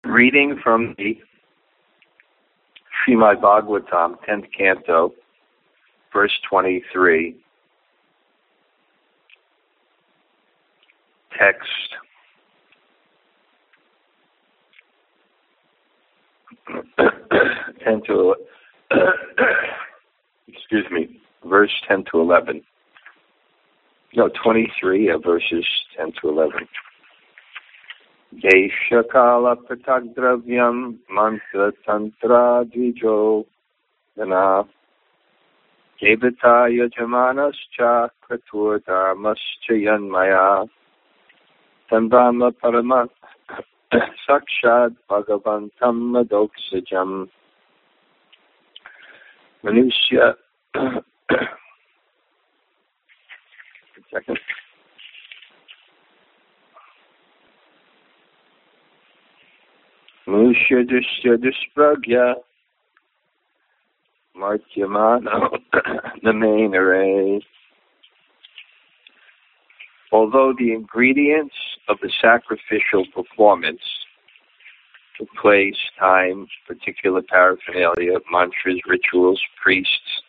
Reading from the Srimad Bhagavatam, 10th Canto, verse 23. Text. Verse 10 to 11. No, 23 verses 10 to 11. Deshakala pratagdravyam mantra tantra dvijo dana devataya jamanascha kratur dharmascha yanmaya tanbrahma parama sakshad bhagavantam madoksajam manusya. Second. Manusya dishya dispragya martyamana namanare. Although the ingredients of the sacrificial performance, the place, time, particular paraphernalia, mantras, rituals, priests,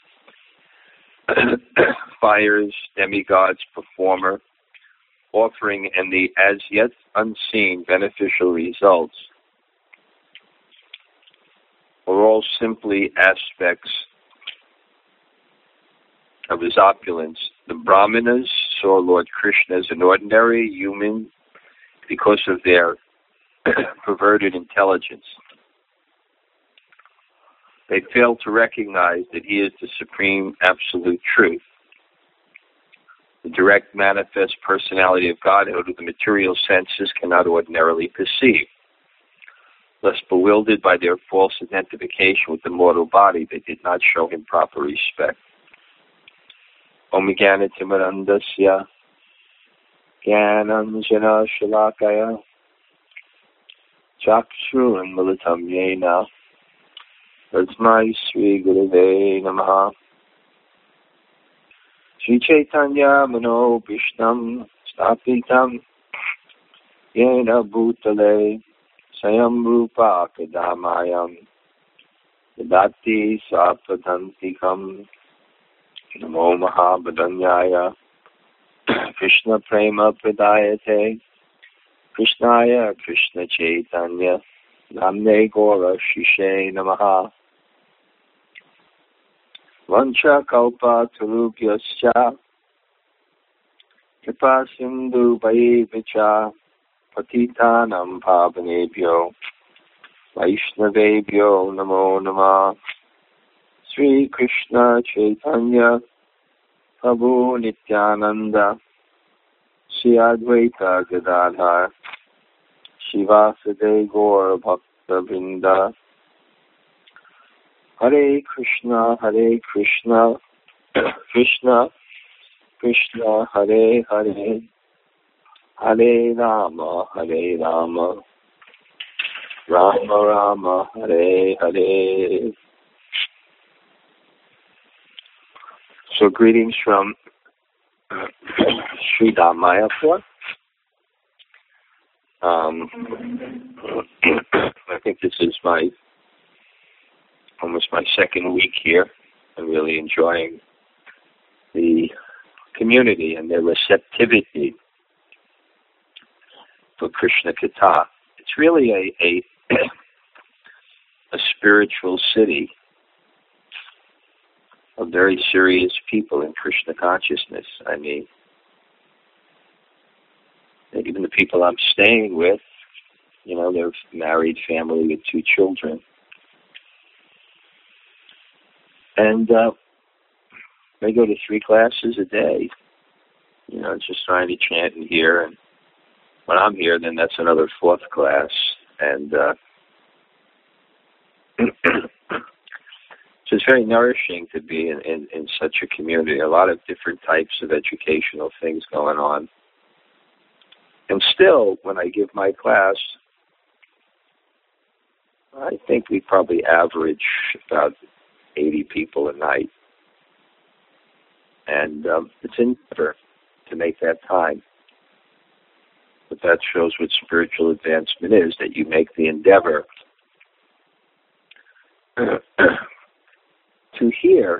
fires, demigods, performer, offering, and the as yet unseen beneficial results are all simply aspects of his opulence. The Brahmanas saw Lord Krishna as an ordinary human because of their perverted intelligence. They failed to recognize that he is the supreme absolute truth, the direct manifest personality of Godhead who the material senses cannot ordinarily perceive. Thus, bewildered by their false identification with the mortal body, they did not show him proper respect. Om Jnana Timirandasya Jnananjana Shalakaya Chakshurun Militam Yena Tasmai Sri Gurave Namaha. Sri Chaitanya Mano Vishnam Stapitam Yena Bhutale Sayam Rupa Kadamayam Yadati Sapadantikam Namo Mahabhadanyaya Krishna Prema Pradayate Krishnaya Krishna Chaitanya Namne Gora Shishe Namaha. Vancha Kalpa Tarubhyascha Kripa Sindhu Vayevacha Patitanam Pavanebhyo Vaishnavebhyo Namo Namah. Sri Krishna Chaitanya Prabhu Nityananda Sri Advaita Gadadhar Shivasade Gaur Bhakta Vrinda. Hare Krishna Krishna Krishna Hare Hare Hare Rama Rama Rama Hare Hare. So greetings from Sri Mayapur. I think this is almost my second week here. I'm really enjoying the community and their receptivity for Krishna Katha. It's really a spiritual city of very serious people in Krishna consciousness. I mean, even the people I'm staying with, they're married family with 2 children. And they go to 3 classes a day, just trying to chant and hear. And when I'm here, then that's another 4th class. And so it's very nourishing to be in such a community. A lot of different types of educational things going on. And still, when I give my class, I think we probably average about 80 people a night. And it's an effort to make that time. But that shows what spiritual advancement is, that you make the endeavor to hear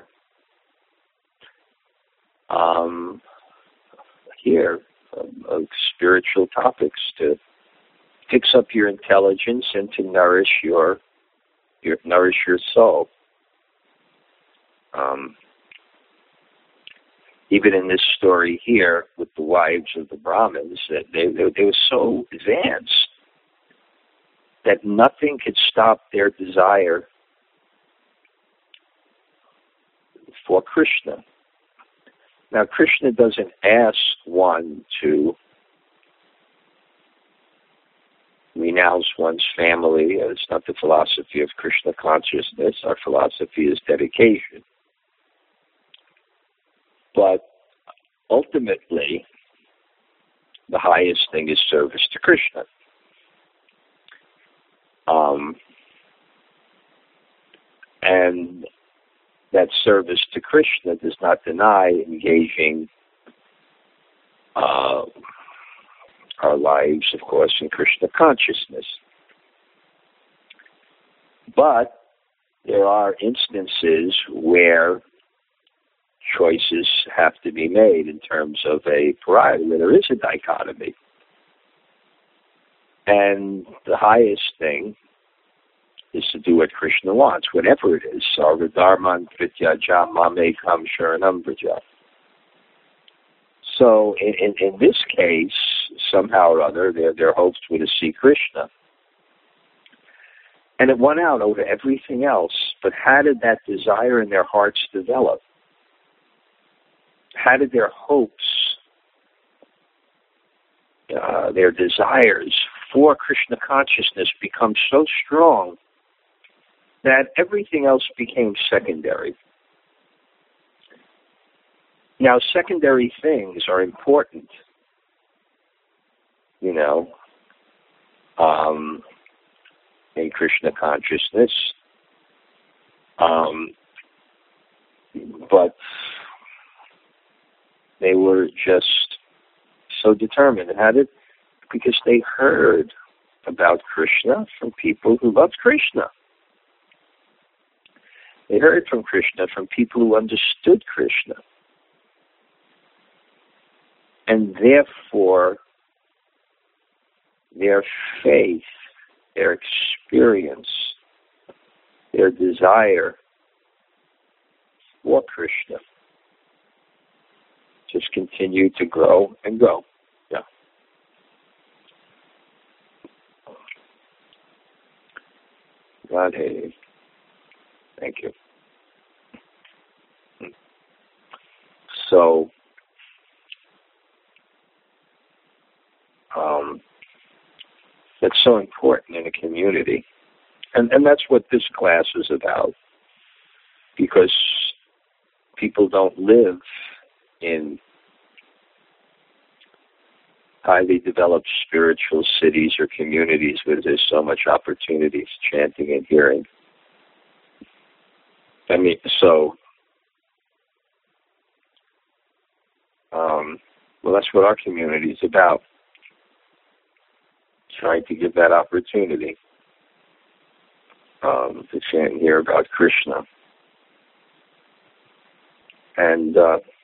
spiritual topics, to fix up your intelligence and to nourish your soul. Even in this story here with the wives of the Brahmins, that they were so advanced that nothing could stop their desire for Krishna. Now, Krishna doesn't ask one to renounce one's family. It's not the philosophy of Krishna consciousness. Our philosophy is dedication. But ultimately, the highest thing is service to Krishna. And that service to Krishna does not deny engaging our lives, of course, in Krishna consciousness. But there are instances where choices have to be made in terms of a variety, where there is a dichotomy. And the highest thing is to do what Krishna wants, whatever it is. Sarva dharman prityaja mamekam sharanam vraja. So in this case, somehow or other, their hopes were to see Krishna. And it won out over everything else. But how did that desire in their hearts develop? How did their hopes, their desires for Krishna consciousness become so strong that everything else became secondary? Now, secondary things are important, in Krishna consciousness. But they were just so determined. Because they heard about Krishna from people who loved Krishna. They heard from Krishna from people who understood Krishna. And therefore, their faith, their experience, their desire for Krishna just continued to grow and grow. Yeah. Radhe. Thank you. So, it's so important in a community. And that's what this class is about. Because people don't live in highly developed spiritual cities or communities where there's so much opportunities, chanting and hearing. Well, that's what our community is about. Trying to give that opportunity to chant and hear about Krishna. And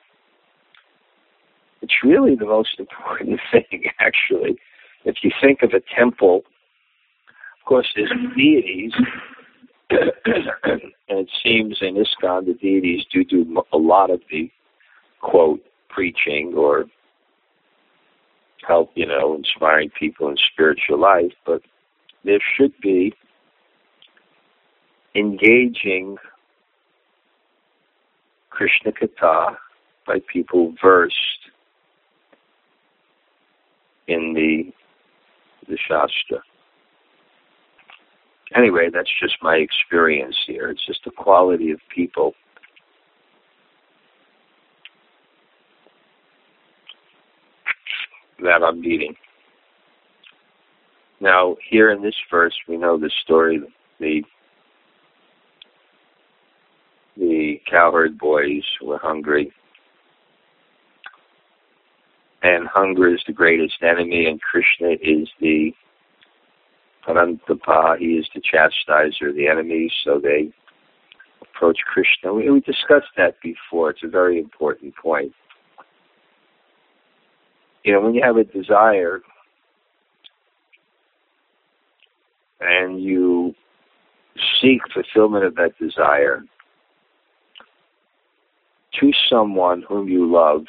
it's really the most important thing, actually. If you think of a temple, of course, there's deities, and it seems in ISKCON the deities do a lot of the, quote, preaching or help, inspiring people in spiritual life, but there should be engaging Krishna Katha by people versed in the Shastra. Anyway, that's just my experience here. It's just the quality of people that I'm meeting. Now, here in this verse, we know the story. The cowherd boys were hungry, And hunger is the greatest enemy, and Krishna is the Parantapa, he is the chastiser of the enemy, so they approach Krishna. We discussed that before. It's a very important point. When you have a desire and you seek fulfillment of that desire to someone whom you love,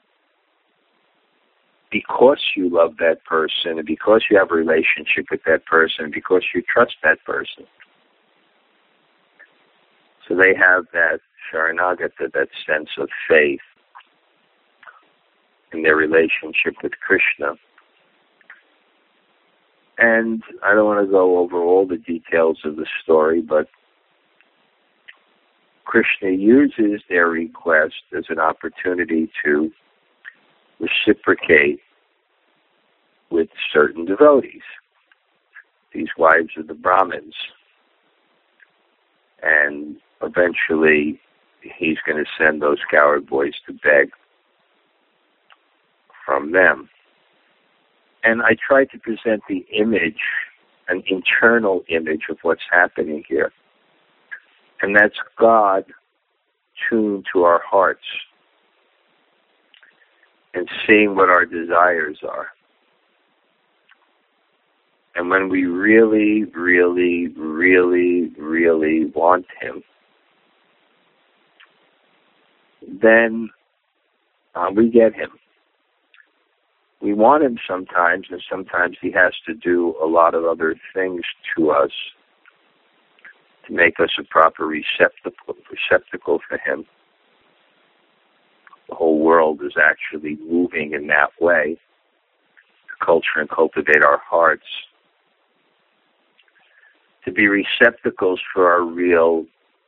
because you love that person, and because you have a relationship with that person, and because you trust that person. So they have that Sharanagata, that sense of faith in their relationship with Krishna. And I don't want to go over all the details of the story, but Krishna uses their request as an opportunity to reciprocate with certain devotees, these wives of the Brahmins. And eventually he's going to send those coward boys to beg from them. And I tried to present the image, an internal image of what's happening here. And that's God tuned to our hearts and seeing what our desires are. And when we really, really, really, really want Him, then we get Him. We want Him sometimes, and sometimes He has to do a lot of other things to us to make us a proper receptacle for Him. The whole world is actually moving in that way to culture and cultivate our hearts, to be receptacles for our real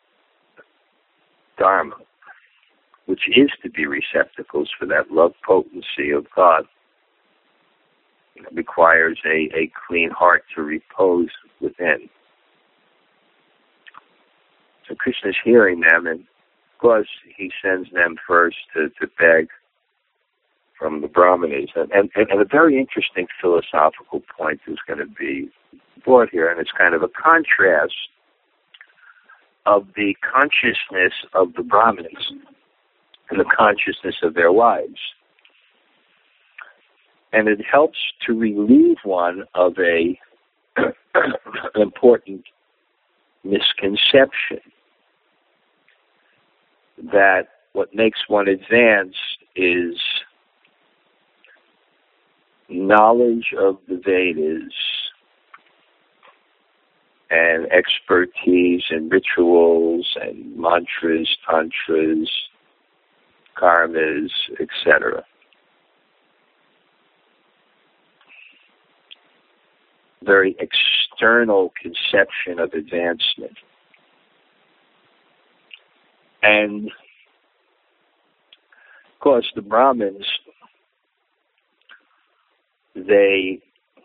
Dharma, which is to be receptacles for that love potency of God. It requires a clean heart to repose within. So Krishna's hearing them, and of course he sends them first to beg from the Brahmanes. And a very interesting philosophical point is going to be brought here, and it's kind of a contrast of the consciousness of the Brahmanes and the consciousness of their wives. And it helps to relieve one of an important misconception that what makes one advance is knowledge of the Vedas and expertise in rituals and mantras, tantras, karmas, etc. Very external conception of advancement. And, of course, the Brahmins, they're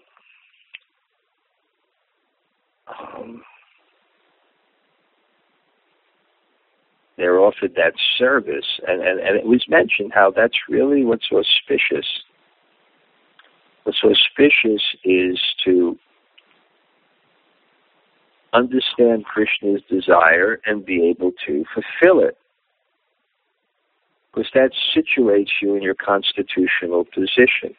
offered that service, and it was mentioned how that's really what's so auspicious. What's so auspicious is to understand Krishna's desire and be able to fulfill it, because that situates you in your constitutional position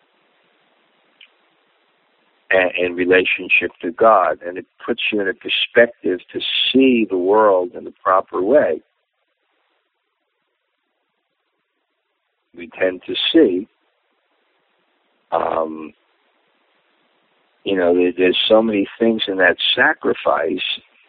in relationship to God, and it puts you in a perspective to see the world in the proper way. We tend to see, there's so many things in that sacrifice,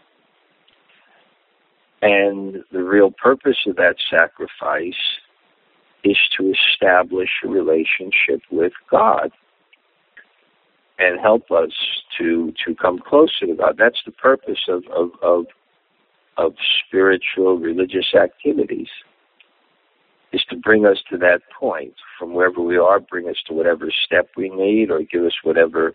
and the real purpose of that sacrifice is to establish a relationship with God and help us to come closer to God. That's the purpose of spiritual, religious activities, is to bring us to that point. From wherever we are, bring us to whatever step we need, or give us whatever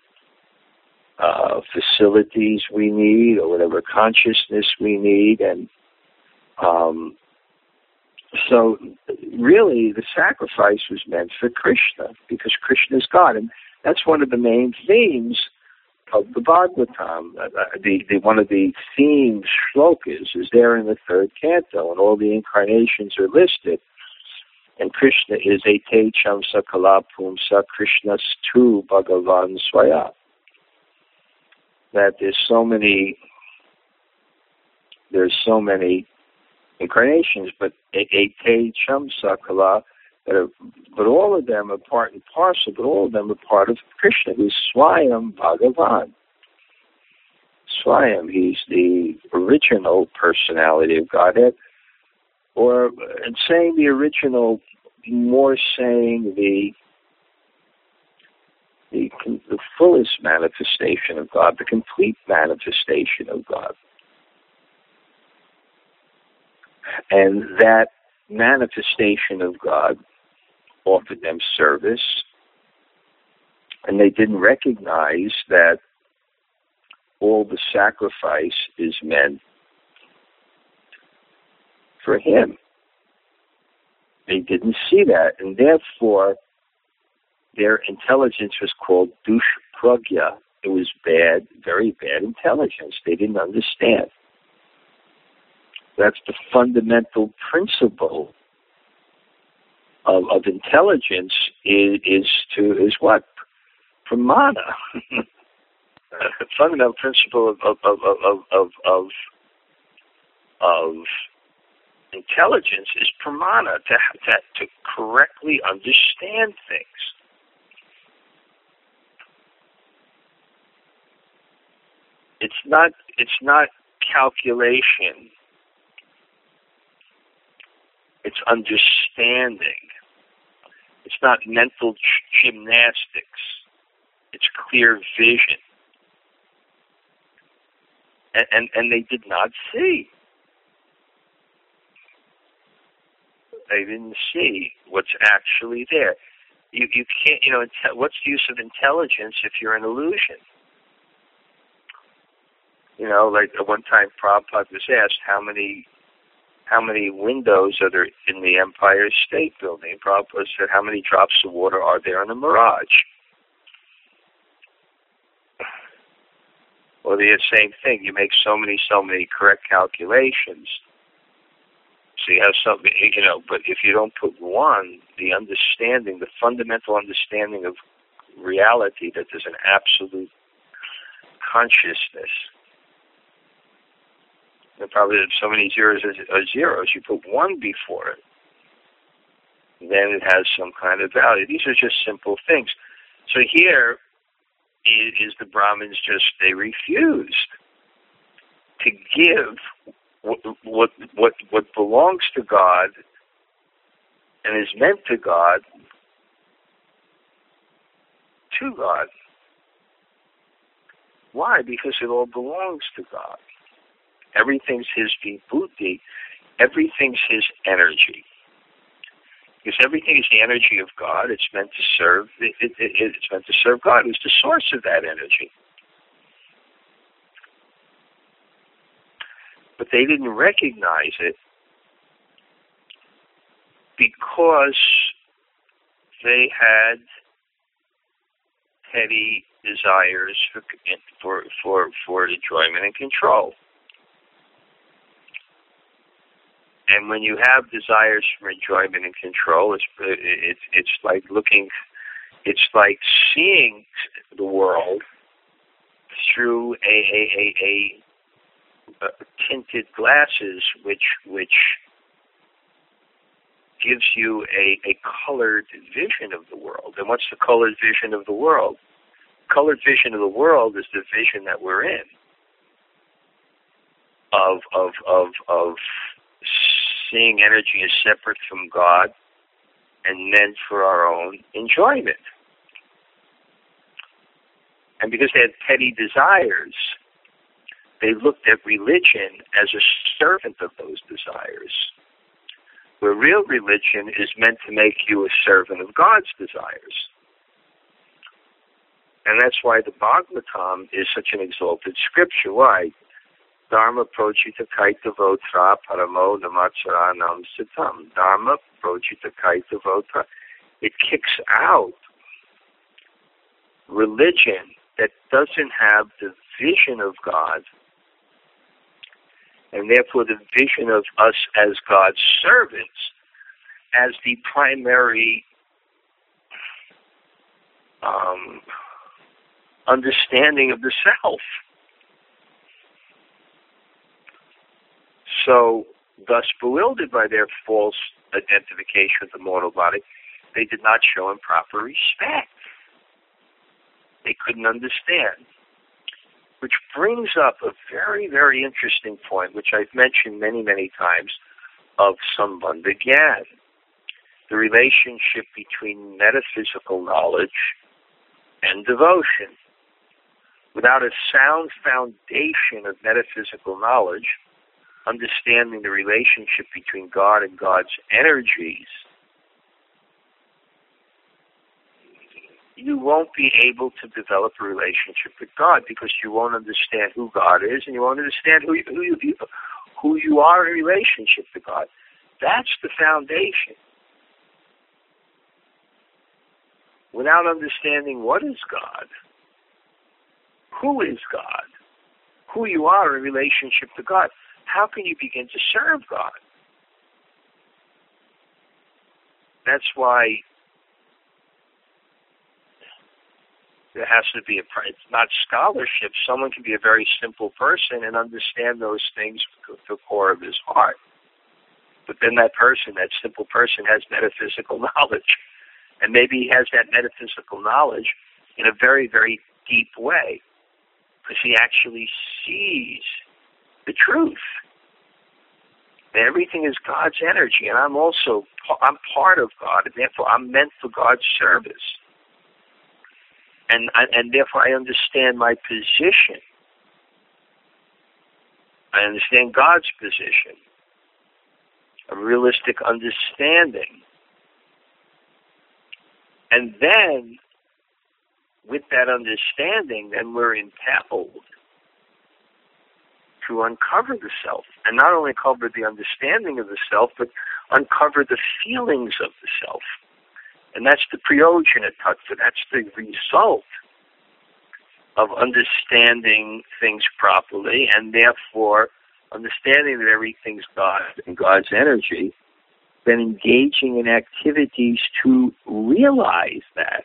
facilities we need, or whatever consciousness we need. And So really, the sacrifice was meant for Krishna, because Krishna is God. And that's one of the main themes of the Bhagavatam. One of the theme shlokas is there in the third canto, and all the incarnations are listed. And Krishna is Ete Chamsa Kala Pumsa Krishnas Tu Bhagavan Swaya. That there's so many incarnations, but Ete Chamsa Kala, but all of them are part and parcel, but all of them are part of Krishna, who's Swayam Bhagavan. Swayam, he's the original personality of Godhead, or in saying the original, more saying the fullest manifestation of God, the complete manifestation of God. And that manifestation of God offered them service, and they didn't recognize that all the sacrifice is meant for Him. They didn't see that, and therefore their intelligence was called dushpragya. It was bad, very bad intelligence. They didn't understand. That's the fundamental principle of intelligence is what? Pramana. The fundamental principle of intelligence is pramana, to correctly understand things. It's not calculation. It's understanding. It's not mental gymnastics. It's clear vision. And they did not see. They didn't see what's actually there. You can't, what's the use of intelligence if you're an illusion? Like at one time Prabhupada was asked how many windows are there in the Empire State Building? Prabhupada said, how many drops of water are there in a mirage? Well, the same thing. You make so many correct calculations. So you have something, but if you don't put one, the fundamental understanding of reality, that there's an absolute consciousness. And probably so many zeros are zeros. You put one before it, then it has some kind of value. These are just simple things. So here is the Brahmins they refused to give what belongs to God and is meant to God to God. Why? Because it all belongs to God. Everything's His vibhuti. Everything's His energy. Because everything is the energy of God. It's meant to serve. It's meant to serve God, who's the source of that energy. But they didn't recognize it because they had petty desires for enjoyment and control. And when you have desires for enjoyment and control, it's like seeing the world through a tinted glasses, which gives you a colored vision of the world. And what's the colored vision of the world? Colored vision of the world is the vision that we're in of seeing energy as separate from God and meant for our own enjoyment. And because they had petty desires, they looked at religion as a servant of those desires, where real religion is meant to make you a servant of God's desires. And that's why the Bhagavatam is such an exalted scripture. Why? Dharma projita kaita votra paramo namacharanam sitam. Dharma projita kaita votra. It kicks out religion that doesn't have the vision of God, and therefore the vision of us as God's servants as the primary understanding of the self. So, thus bewildered by their false identification with the mortal body, they did not show him proper respect. They couldn't understand. Which brings up a very, very interesting point, which I've mentioned many, many times, of Sambandha Gyan. The relationship between metaphysical knowledge and devotion. Without a sound foundation of metaphysical knowledge, understanding the relationship between God and God's energies, you won't be able to develop a relationship with God, because you won't understand who God is, and you won't understand who you are in relationship to God. That's the foundation. Without understanding what is God, who is God, who you are in relationship to God, how can you begin to serve God? That's why there has to be it's not scholarship. Someone can be a very simple person and understand those things to the core of his heart. But then that simple person, has metaphysical knowledge. And maybe he has that metaphysical knowledge in a very, very deep way, because he actually sees the truth. And everything is God's energy, and I'm part of God, and therefore I'm meant for God's service. And therefore I understand my position. I understand God's position. A realistic understanding. And then, with that understanding, then we're impelled to uncover the self. And not only uncover the understanding of the self, but uncover the feelings of the self. And that's the Prayojana Tattva. That's the result of understanding things properly, and therefore understanding that everything's God and God's energy, then engaging in activities to realize that.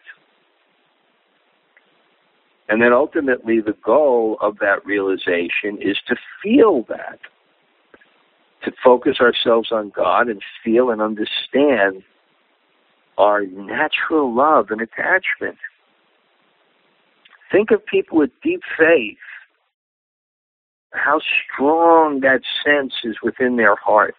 And then ultimately the goal of that realization is to feel that, to focus ourselves on God and feel and understand our natural love and attachment. Think of people with deep faith, how strong that sense is within their heart,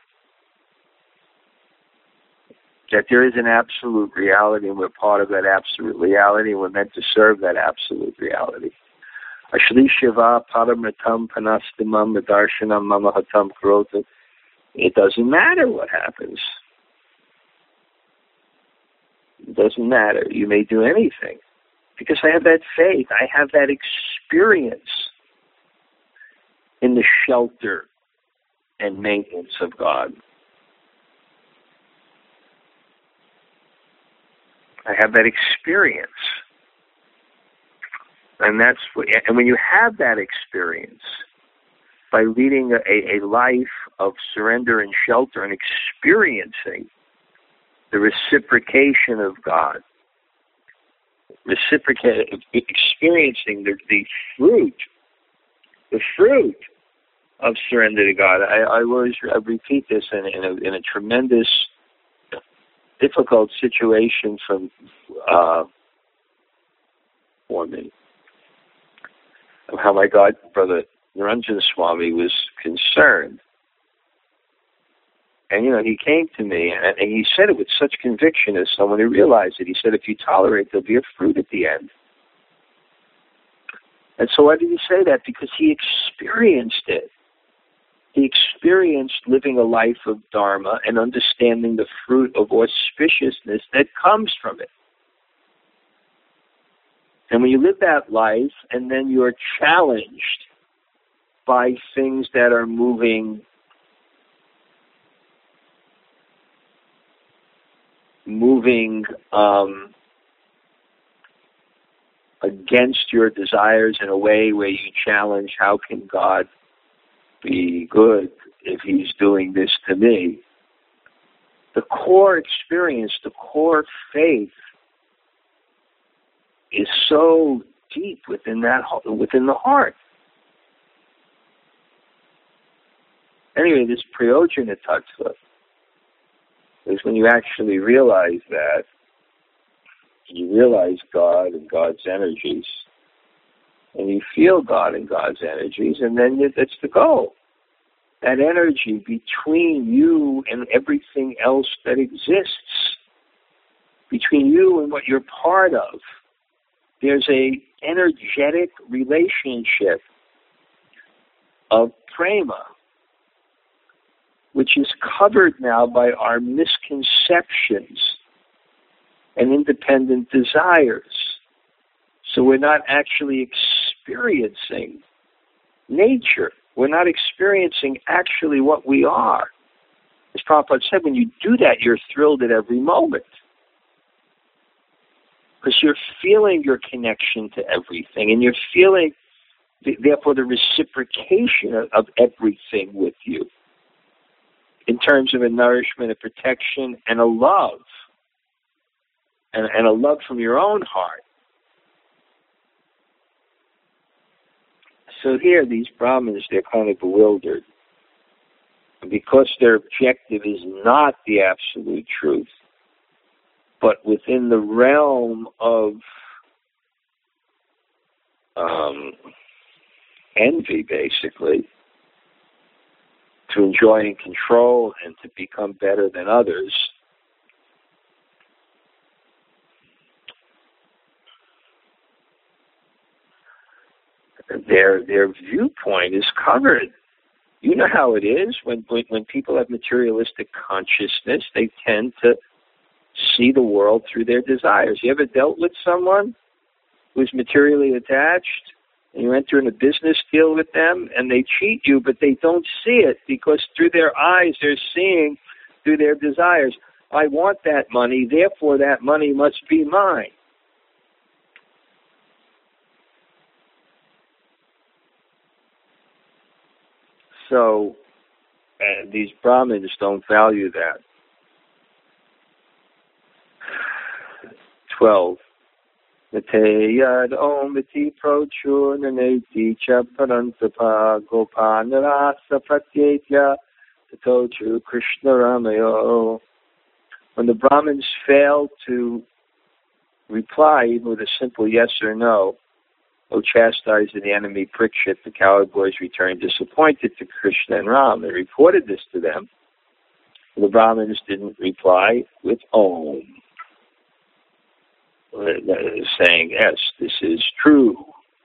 that there is an absolute reality, and we're part of that absolute reality, and we're meant to serve that absolute reality. Ashli Shiva Paramritam Panastimam Vidarshanam Mamahatam Karota. It doesn't matter what happens. It doesn't matter. You may do anything. Because I have that faith. I have that experience in the shelter and maintenance of God. I have that experience. And when you have that experience, by leading a life of surrender and shelter and experiencing the reciprocation of God, experiencing the fruit of surrender to God. I repeat this in a tremendous, difficult situation for me, of how my God brother Niranjana Swami was concerned. And, he came to me, and he said it with such conviction as someone who realized it. He said, if you tolerate, there'll be a fruit at the end. And so why did he say that? Because he experienced it. He experienced living a life of Dharma and understanding the fruit of auspiciousness that comes from it. And when you live that life, and then you're challenged by things that are moving against your desires in a way where you challenge, how can God be good if he's doing this to me? The core experience, the core faith is so deep within the heart. Anyway, this Prayojana Tattva is when you actually realize that, you realize God and God's energies, and you feel God and God's energies, and then that's the goal. That energy between you and everything else that exists, between you and what you're part of, there's a energetic relationship of prema, which is covered now by our misconceptions and independent desires. So we're not actually experiencing nature. We're not experiencing actually what we are. As Prabhupada said, when you do that, you're thrilled at every moment. Because you're feeling your connection to everything, and you're feeling, therefore, the reciprocation of everything with you in terms of a nourishment, a protection, and a love. And a love from your own heart. So here, these Brahmins, they're kind of bewildered. Because their objective is not the absolute truth, but within the realm of envy, basically, to enjoy and control and to become better than others, their viewpoint is covered. You know how it is when people have materialistic consciousness, they tend to see the world through their desires. You ever dealt with someone who's materially attached, and you enter in a business deal with them, and they cheat you, but they don't see it because through their eyes they're seeing through their desires. I want that money, therefore that money must be mine. So these Brahmins don't value that. 12. Nateyad omiti prochurnaneti cha parantapa gopanarasa pratyetya tatochu Krishna Ramayo. When the Brahmins fail to reply even with a simple yes or no, O chastised the enemy Parikshit, the coward boys returned disappointed to Krishna and Ram. They reported this to them. The Brahmins didn't reply with Om, saying, yes, this is true,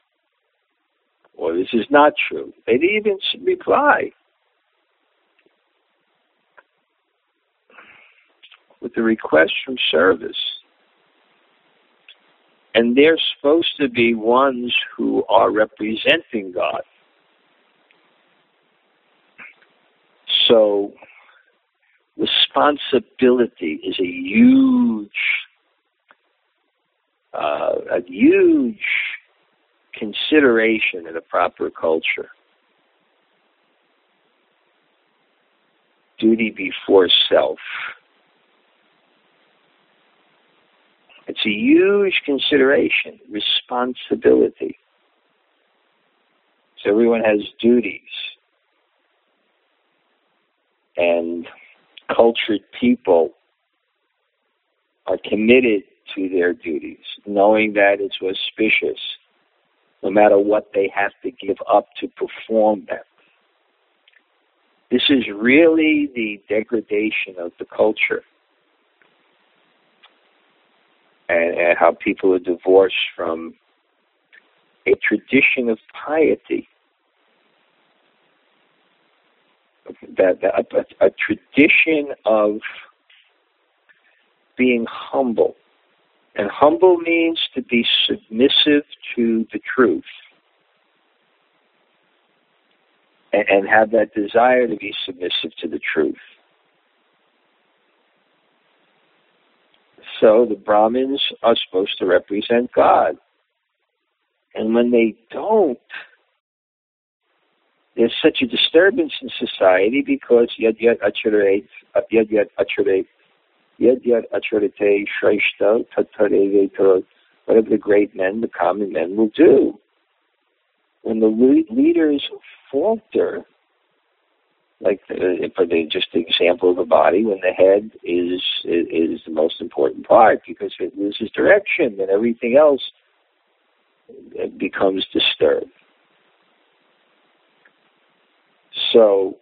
or this is not true. They didn't even reply with the request from service. And they're supposed to be ones who are representing God. So responsibility is a huge consideration in a proper culture. Duty before self. It's a huge consideration, responsibility. So everyone has duties. And cultured people are committed to their duties, knowing that it's auspicious, no matter what they have to give up to perform them. This is really the degradation of the culture. And how people are divorced from a tradition of piety, a tradition of being humble. And humble means to be submissive to the truth. and have that desire to be submissive to the truth. So the Brahmins are supposed to represent God. And when they don't, there's such a disturbance in society because yad acharate shreshta tattare vetarot, whatever the great men, the common men will do. When the leaders falter, like just the example of the body, when the head is the most important part because it loses direction, then everything else becomes disturbed. So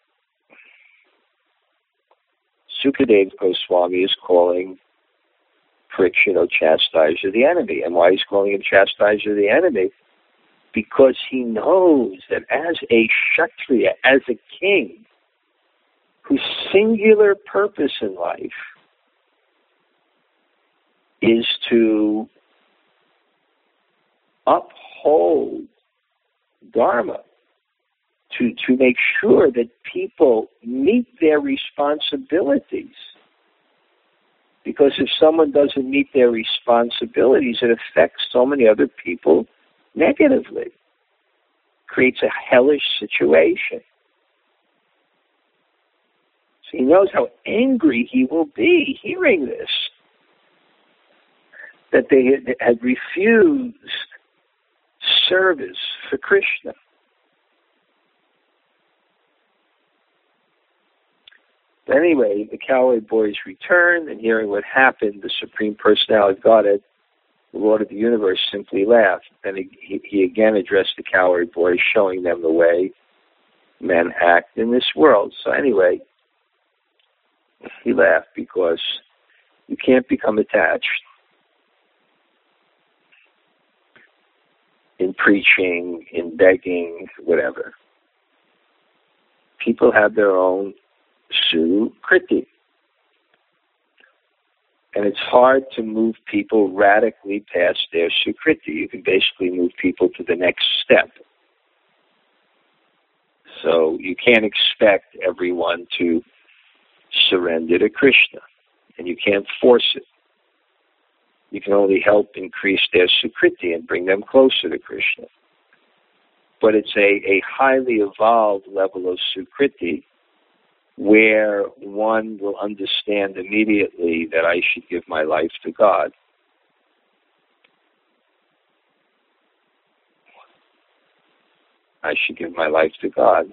Sukadeva Goswami is calling Parikshit chastiser of the enemy. And why he's calling him chastiser of the enemy? Because he knows that as a Kshatriya, as a king, whose singular purpose in life is to uphold Dharma, to make sure that people meet their responsibilities. Because if someone doesn't meet their responsibilities, it affects so many other people negatively. Creates a hellish situation. So he knows how angry he will be hearing this. That they had refused service for Krishna. But anyway, the cowherd boys returned, and hearing what happened, the Supreme Personality of Godhead, the Lord of the Universe, simply laughed. Then he again addressed the cowherd boys, showing them the way men act in this world. So anyway, he laughed because you can't become attached in preaching, in begging, whatever. People have their own sukriti. And it's hard to move people radically past their sukriti. You can basically move people to the next step. So you can't expect everyone to surrender to Krishna. And you can't force it. You can only help increase their sukriti and bring them closer to Krishna. But it's a highly evolved level of sukriti where one will understand immediately that I should give my life to God. I should give my life to God.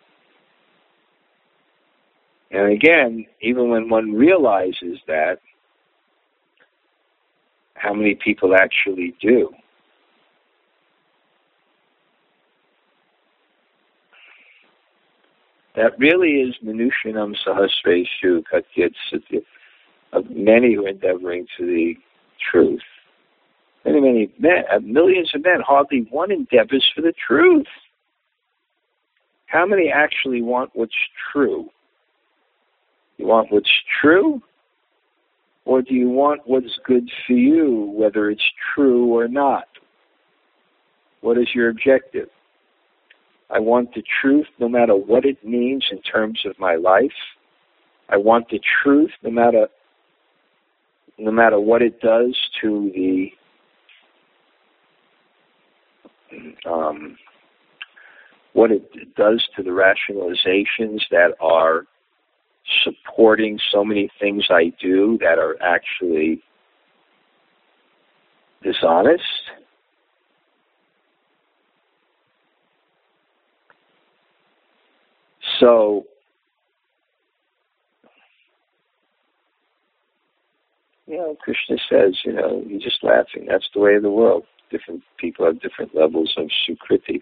And again, even when one realizes that, how many people actually do? That really is Manushanam Sahasreshu Katyat Satya, of many who are endeavoring to the truth. Many men, millions of men, hardly one endeavors for the truth. How many actually want what's true? You want what's true? Or do you want what's good for you, whether it's true or not? What is your objective? I want the truth no matter what it means in terms of my life. I want the truth no matter what it does to the what it does to the rationalizations that are supporting so many things I do that are actually dishonest. So, Krishna says, you're just laughing. That's the way of the world. Different people have different levels of sukriti.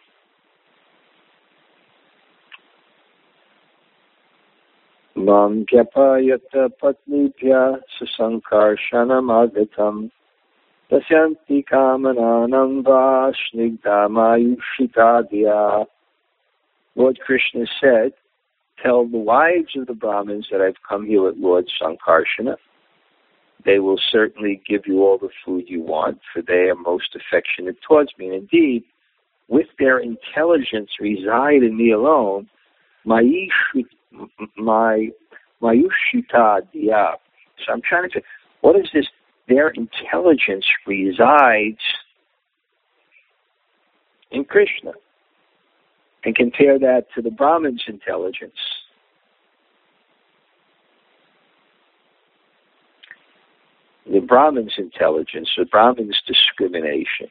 Mam gyapayata patnibhya sasankarshanam agatam tasyanti kamananam va snigdhamayushitadya. Lord Krishna said, tell the wives of the Brahmins that I've come here with Lord Sankarshana. They will certainly give you all the food you want, for they are most affectionate towards me. And indeed, with their intelligence reside in me alone, Mayushita Diya. So I'm trying to say, what is this? Their intelligence resides in Krishna. And compare that to the Brahman's intelligence. The Brahman's intelligence, the Brahman's discrimination,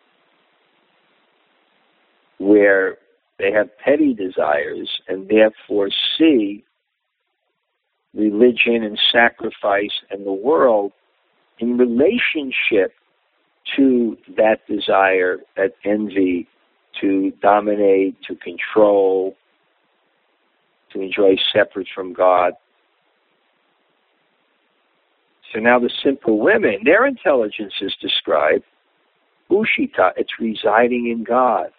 where they have petty desires and therefore see religion and sacrifice and the world in relationship to that desire, that envy, to dominate, to control, to enjoy separate from God. So now the simple women, their intelligence is described, Ushita, it's residing in God.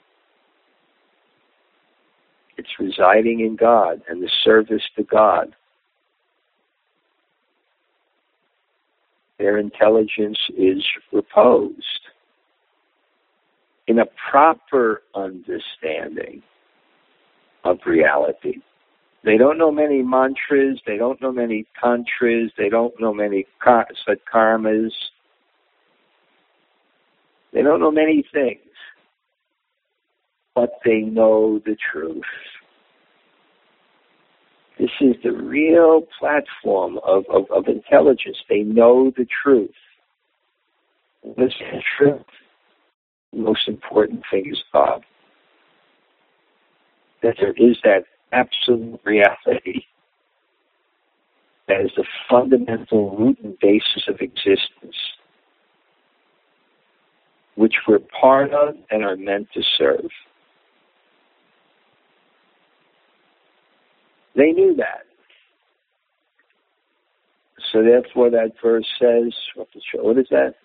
It's residing in God and the service to God. Their intelligence is reposed in a proper understanding of reality. They don't know many mantras, they don't know many tantras, they don't know many satkarmas. They don't know many things, but they know the truth. This is the real platform of intelligence. They know the truth. What is the truth? The most important thing is God. That there is that absolute reality that is the fundamental root and basis of existence, which we're part of and are meant to serve. They knew that. So therefore that verse says, what is that?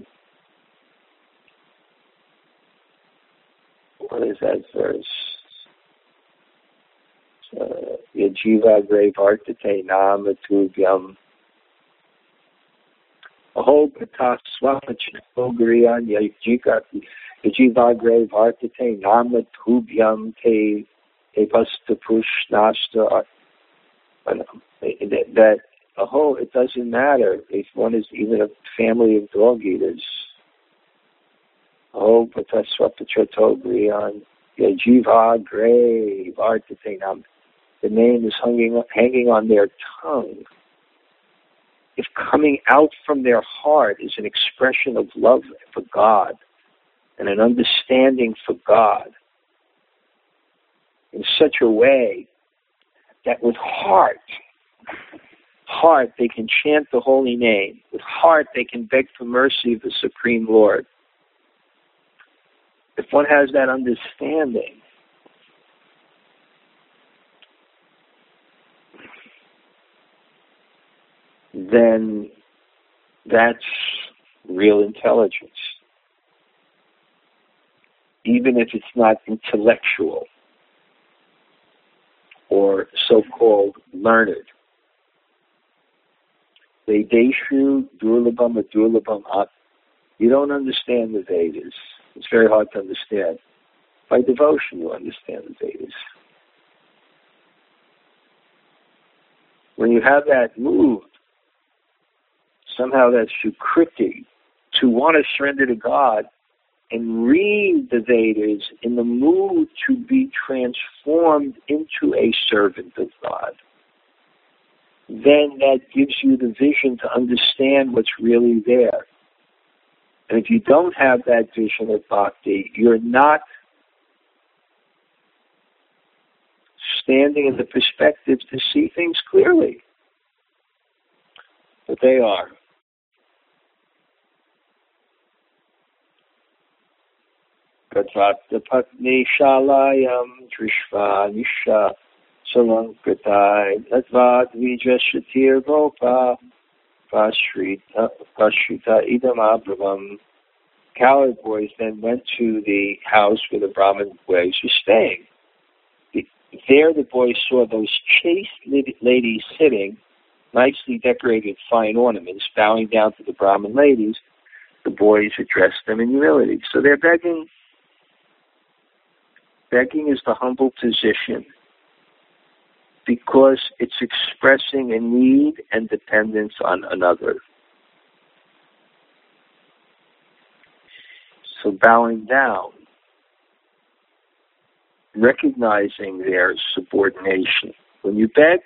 What is that verse? Yajiva Grave Artate Nama Tubhyam. Aho Pata Swapachogriyan Yajiva Grave Artate Nama Tubhyam Te Pastapush Nasta. That aho, it doesn't matter if one is even a family of dog eaters. Aho Pata Swapachogriyan Yajiva Grave Artate Nama. The name is hanging on their tongue. If coming out from their heart is an expression of love for God and an understanding for God in such a way that with heart they can chant the holy name. With heart they can beg for mercy of the Supreme Lord. If one has that understanding, then that's real intelligence. Even if it's not intellectual or so-called learned. Vedeshu durlabham adurlabham at. You don't understand the Vedas. It's very hard to understand. By devotion you understand the Vedas. When you have that mood, somehow that's Sukriti, to want to surrender to God and read the Vedas in the mood to be transformed into a servant of God. Then that gives you the vision to understand what's really there. And if you don't have that vision of bhakti, you're not standing in the perspective to see things clearly. But they are. Gatvata patni shalayam trishva nisha salankatai tatvad vijashatir gopa pashrita idam abhavam. Cowherd boys then went to the house where the Brahmin boys were staying. There the boys saw those chaste ladies sitting, nicely decorated fine ornaments, bowing down to the Brahmin ladies. The boys addressed them in humility. So they're begging Begging is the humble position because it's expressing a need and dependence on another. So bowing down, recognizing their subordination. When you beg,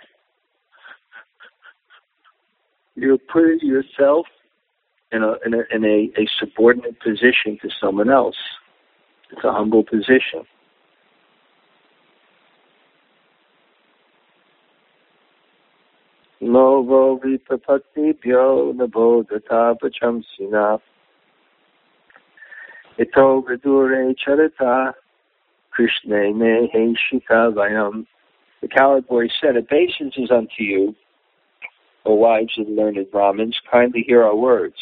you're putting yourself in a subordinate position to someone else. It's a humble position. Novo vipapatibhyo nabodhata pachamsina ito vidure charita krishne me heshika vayam. The coward boy said, obeisance is unto you, O wives of learned Brahmins, kindly hear our words.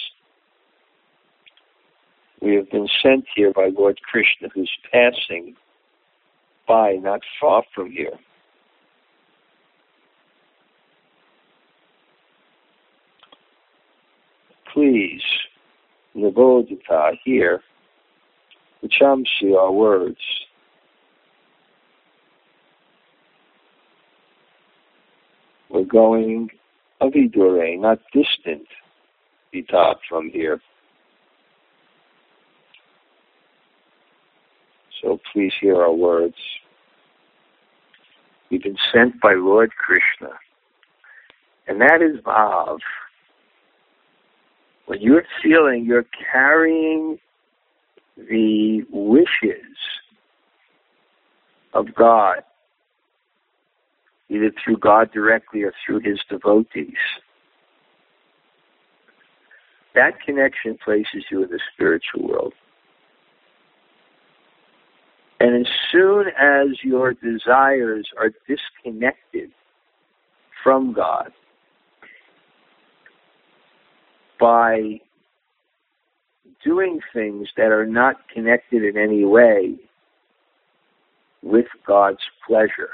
We have been sent here by Lord Krishna, who's passing by not far from here. Please, Nabodhita, hear, Vachamsi, our words. We're going avidure, not distant, Vita, from here. So please hear our words. We've been sent by Lord Krishna. And that is Bhav. When you're feeling you're carrying the wishes of God, either through God directly or through His devotees, that connection places you in the spiritual world. And as soon as your desires are disconnected from God by doing things that are not connected in any way with God's pleasure,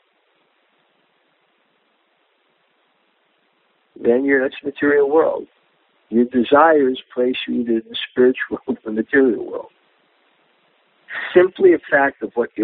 then you're in this material world. Your desires place you either in the spiritual or the material world. Simply a fact of what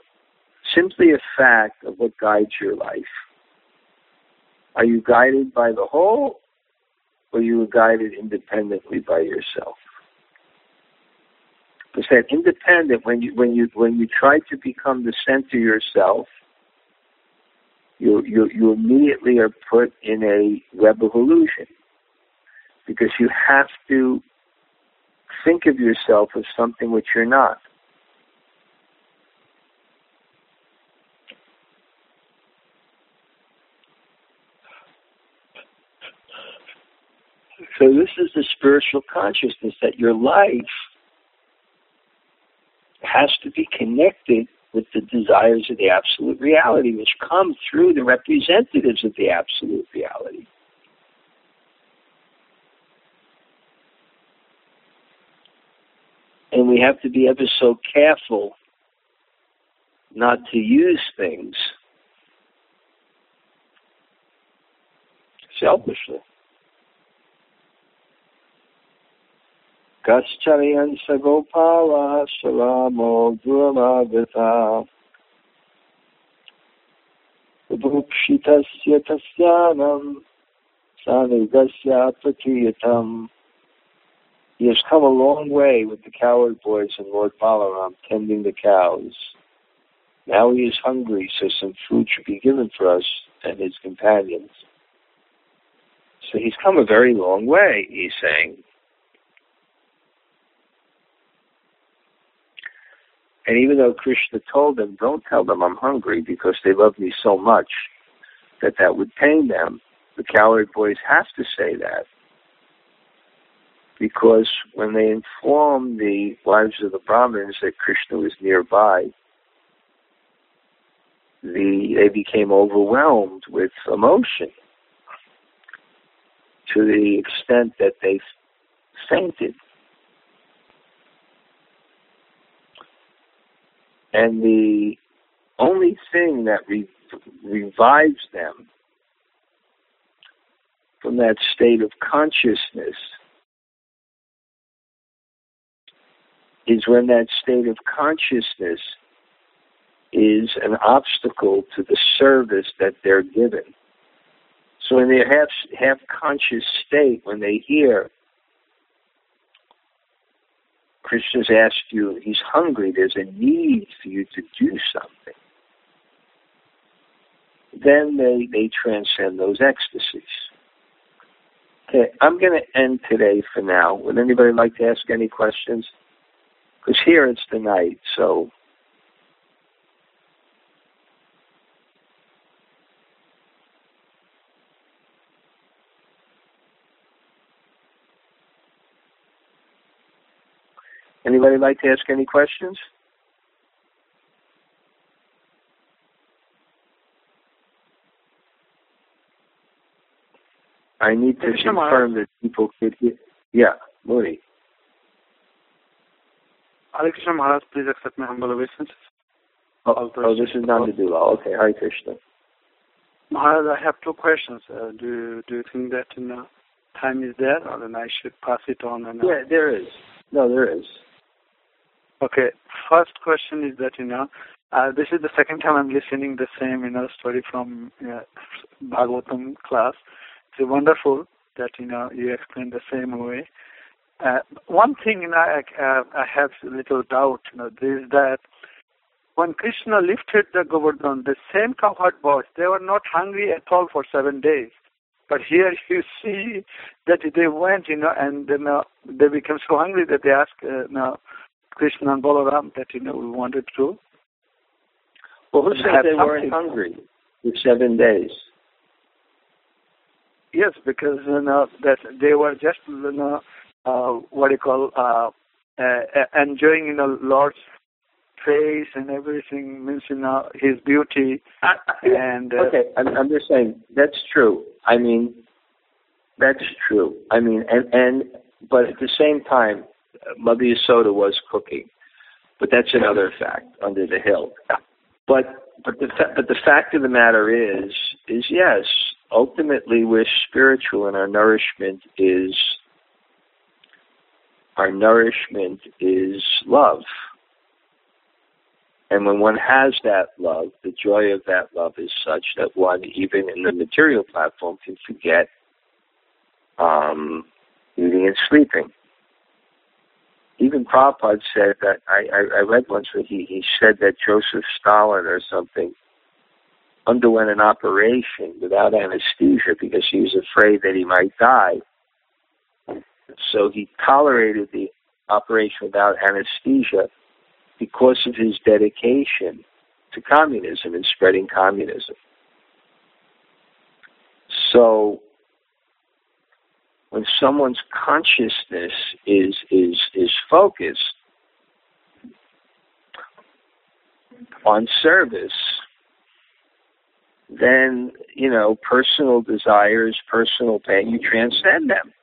guides your life. Are you guided by the whole, or are you guided independently by yourself? Because that independent, when you try to become the center yourself, you immediately are put in a web of illusion, because you have to think of yourself as something which you're not. So this is the spiritual consciousness, that your life has to be connected with the desires of the absolute reality, which come through the representatives of the absolute reality. And we have to be ever so careful not to use things selfishly. Gascharyan sagopala salamo duramagata Bhukshitasya tasyanam sanugasya prakiyatam. He has come a long way with the coward boys and Lord Balaram tending the cows. Now he is hungry, so some food should be given for us and his companions. So he's come a very long way, he's saying. And even though Krishna told them, don't tell them I'm hungry because they love me so much that would pain them, the coward boys have to say that. Because when they informed the wives of the Brahmins that Krishna was nearby, they became overwhelmed with emotion to the extent that they fainted. And the only thing that revives them from that state of consciousness is when that state of consciousness is an obstacle to the service that they're given. So in their half conscious state, when they hear Krishna's asked you, he's hungry, there's a need for you to do something, then they transcend those ecstasies. Okay, I'm going to end today for now. Would anybody like to ask any questions? Because here it's the night, so... Anybody like to ask any questions? I need to confirm that people could hear. Yeah, Moody. Hare Krishna Maharaj, please accept my humble obeisances. Oh, this is Nanda Dulal. Okay, Hare Krishna. Maharaj, I have two questions. Do you think that time is there, or then I should pass it on? Yeah, there is. No, there is. Okay. First question is that this is the second time I'm listening the same story from Bhagavatam class. It's wonderful that you explain the same way. One thing I have a little doubt is that when Krishna lifted the Govardhan, the same cowherd boys, they were not hungry at all for 7 days. But here you see that they went and then they became so hungry that they asked Krishna and Balaram that we wanted to. Well, who said they weren't hungry for 7 days? Yes, because that they were just enjoying Lord's face and everything, means his beauty. Okay, I'm just saying that's true. I mean, that's true. I mean, but at the same time, Mother Yasoda was cooking, but that's another fact under the hill. But the fact of the matter is yes, ultimately we're spiritual, and our nourishment is love. And when one has that love, the joy of that love is such that one, even in the material platform, can forget eating and sleeping. Even Prabhupada said that, I read once where he said that Joseph Stalin or something underwent an operation without anesthesia because he was afraid that he might die. So he tolerated the operation without anesthesia because of his dedication to communism and spreading communism. So when someone's consciousness is focused on service, then, personal desires, personal pain, you transcend them.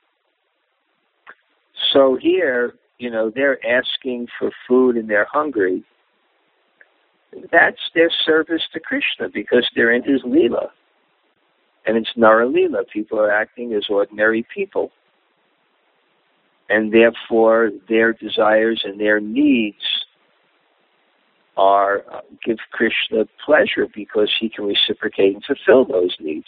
So here, they're asking for food and they're hungry. That's their service to Krishna because they're in his Leela. And it's Nara Leela. People are acting as ordinary people. And therefore, their desires and their needs give Krishna pleasure because he can reciprocate and fulfill those needs.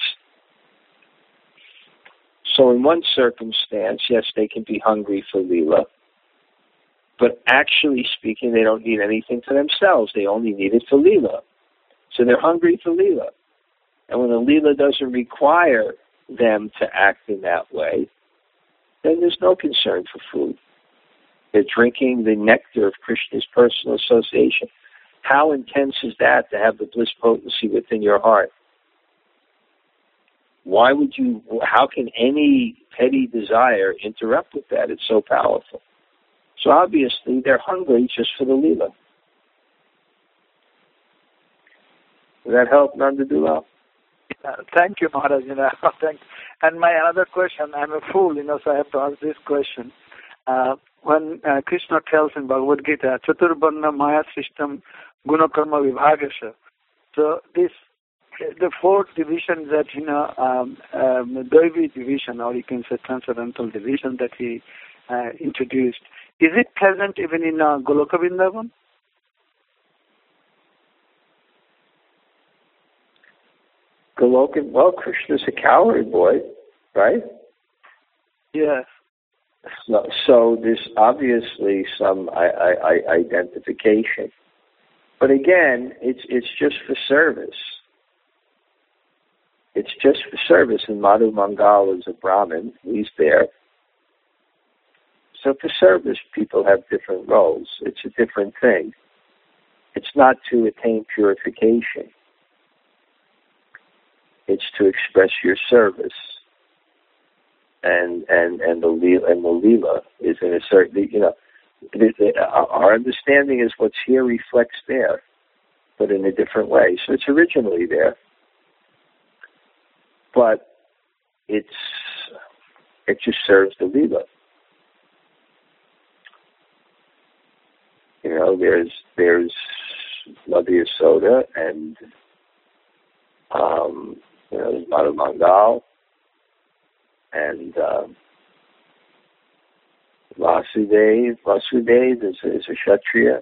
So in one circumstance, yes, they can be hungry for Leela. But actually speaking, they don't need anything for themselves. They only need it for Leela. So they're hungry for Leela. And when the Leela doesn't require them to act in that way, then there's no concern for food. They're drinking the nectar of Krishna's personal association. How intense is that to have the bliss potency within your heart? How can any petty desire interrupt with that? It's so powerful. So obviously they're hungry just for the Leela. Does that help, Nanda Dulal? Thank you, Maharaj. And my another question, I'm a fool, so I have to ask this question. When Krishna tells in Bhagavad Gita, Chaturbarna Maya Srishtam Gunakarma Vibhagasha. So the fourth division that, Daivi division, or you can say transcendental division that he introduced, is it present even in Goloka Vrindavan? Golokan, well, Krishna's a cowherd boy, right? Yes. So there's obviously some identification. But again, it's just for service. It's just for service, and Madhu Mangal is a Brahmin. He's there. So for service, people have different roles. It's a different thing. It's not to attain purification. It's to express your service. And the Leela is in a certain, our understanding is what's here reflects there, but in a different way. So it's originally there. But it just serves the Leela. There's Mother Yasoda and there's Madhu Mangal and Vasudev. Vasudev is a Kshatriya.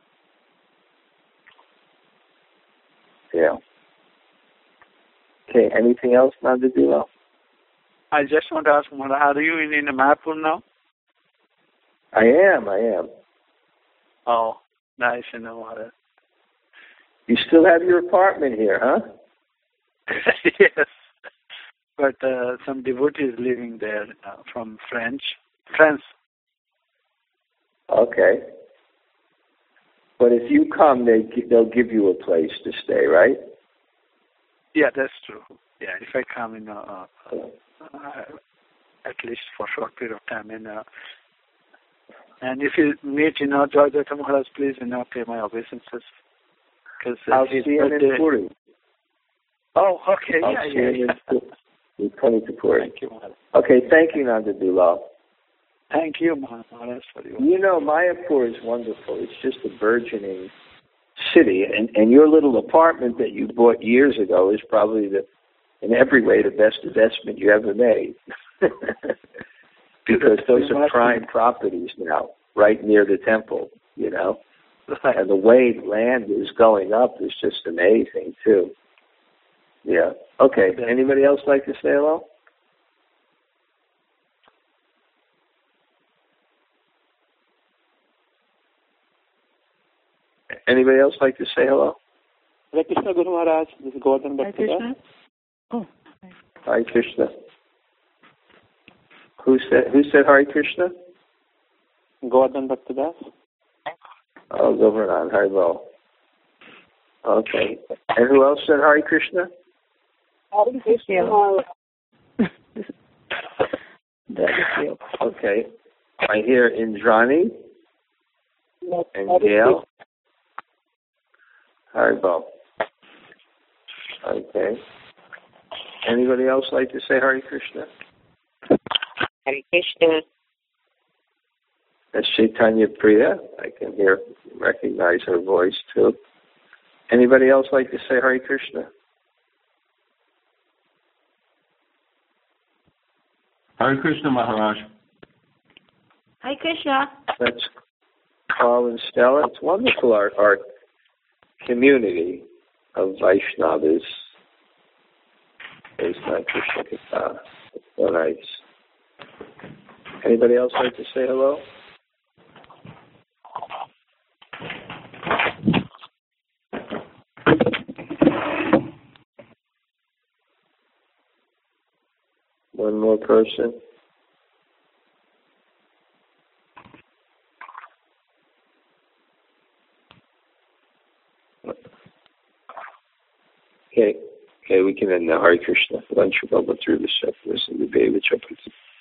Yeah. Okay, anything else, Nandadula? I just want to ask, Mother, are you in Mayapur now? I am. Oh, nice, Mother. You still have your apartment here, huh? Yes. But some devotees living there from France. Okay. But if you come, they'll give you a place to stay, right? Yeah, that's true. Yeah, if I come in, at least for a short period of time, and if you meet, Joy Maharaj, please, pay my obeisances. I'll see him in Puri. Oh, okay. I'll see him in coming to Puri. Thank you, Maharaj. Okay, thank you, Nandadulal. Thank you, Maharaj, for you. Mayapur is wonderful. It's just a burgeoning city, and your little apartment that you bought years ago is probably in every way the best investment you ever made. Because those are prime properties now, right near the temple, And the way land is going up is just amazing, too. Yeah. Okay. Anybody else like to say hello? Anybody else like to say hello? Hare Krishna, Guru Maharaj. This is Gordon Bhattacharya. Oh. Hare Krishna. Who said Hare Krishna? Gordon Bhattacharya. Oh, Govardhan. Haribo. Okay. And who else said Hare Krishna? Hare Krishna. Okay. I hear Indrani and Gail. Haribo. Okay. Anybody else like to say Hare Krishna? Hare Krishna. That's Chaitanya Priya. I can recognize her voice too. Anybody else like to say Hare Krishna? Hare Krishna, Maharaj. Hare Krishna. That's Carl and Stella. It's wonderful, our community of Vaishnavas. Based on Krishna Katha. It's so nice. Anybody else like to say hello? One more person. Okay, we can end now. Hare Krishna. Lunch will go through this